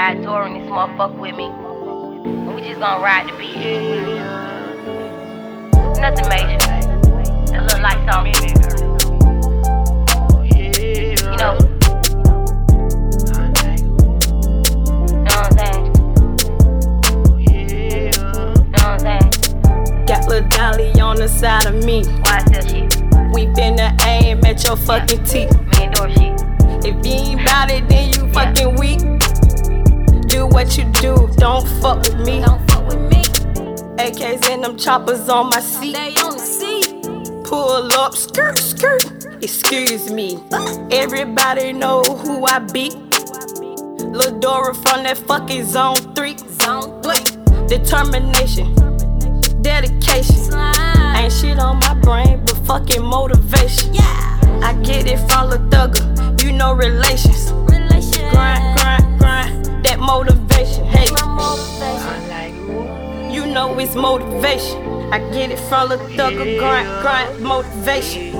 got Dora in this motherfucker with me. And we just gonna ride the beat. Nothing major. A little light song. You know. Got Lil Dolly on the side of me. Why I sell shit? We finna aim at your fucking teeth. Me and Dora shit. If you ain't bout it, then you fucking weak. Do what you do, don't fuck with me. Don't fuck with me. AKs and them choppers on my seat. They on the seat. Pull up, skirt, skirt. Excuse me. Everybody know who I be. Lil Dora from that fucking zone 3. Zone 3. Determination, dedication. Slime. Ain't shit on my brain, but fucking motivation. Yeah. I get it from Lil Thugger, you know relations. Relation. Grind, grind, grind, that motivation. Hey, My motivation. you know it's motivation. I get it from Lil Thugger, grind, grind, motivation.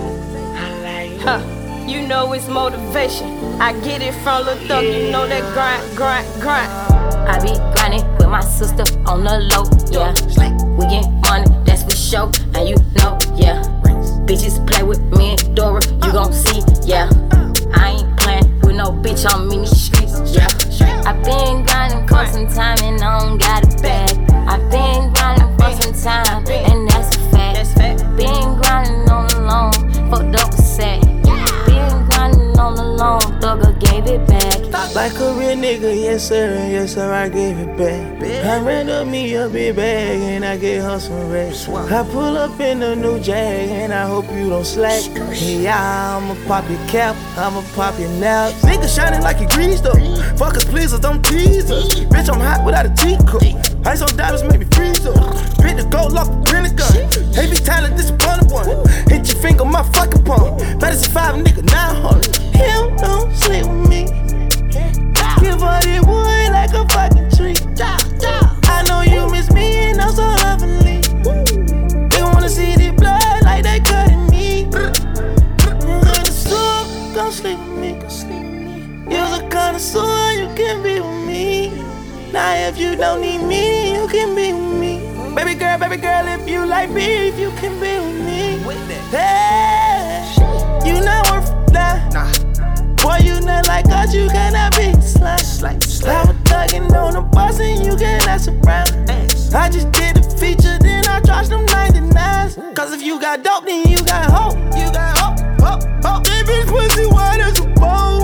Huh, you know it's motivation. I get it from Lil Thugger, you know that grind, grind, grind. I be grinding with my sister on the low, yeah. We get money, that's for sure, and you know, yeah. Bitches play with me and Dora, you gon' see, yeah. I ain't playing with no bitch on me streets, yeah. I been grinding for some time and I don't got it back. I been grinding for some time, and that's a fact. Been grinding on the loan, fucked up a sack. Been grinding on the loan, Thugger gave it back. Like a real nigga, yes sir, I gave it back. I ran up me a big bag and I gave her some racks. I pull up in a new Jag and I hope you don't slack. Yeah, I'ma pop your cap, I'ma pop your nap. Nigga shining like he greased up. Fuck us, please us, don't tease us. Bitch, I'm hot without a teacup. Ice on diamonds make me freeze up. Bit the gold off the Pentagon. Heavy talent, disappointed one. Hit your finger, my fucking palm. Better survive a nigga 900. Him don't sleep with me. Give all this wood like a fucking tree. I know you miss me and I'm so lovely. They wanna see the blood like they cutting me. Connoisseur, gon' sleep with me. You're a connoisseur, you can be with me. Now if you don't need me, you can be with me. Baby girl, if you like beef, you can be with me. Hey, you not worth a dime. Boy, you not like us, you cannot be slime. I was thuggin' on the bus and you cannot surround. I just did a feature, then I charged them 99s. Cause if you got dope, then you got hope. You got hope. That bitch pussy white as a bowl.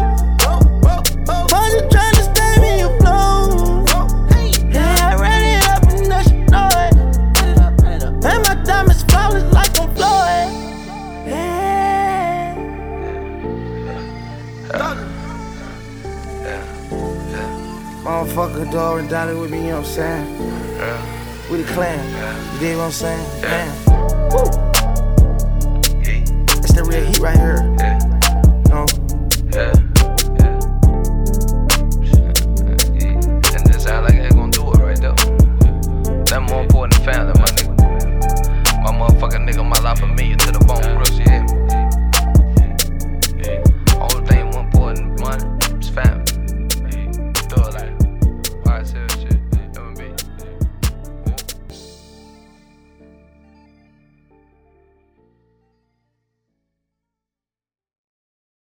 I'm just tryna stay me afloat. Yeah, I ran it up and now she know it. And my diamonds flawless like I'm Floyd. Motherfucker, Dora and Dolly with me, you know what I'm saying? We the clan, you dig what I'm saying? Man.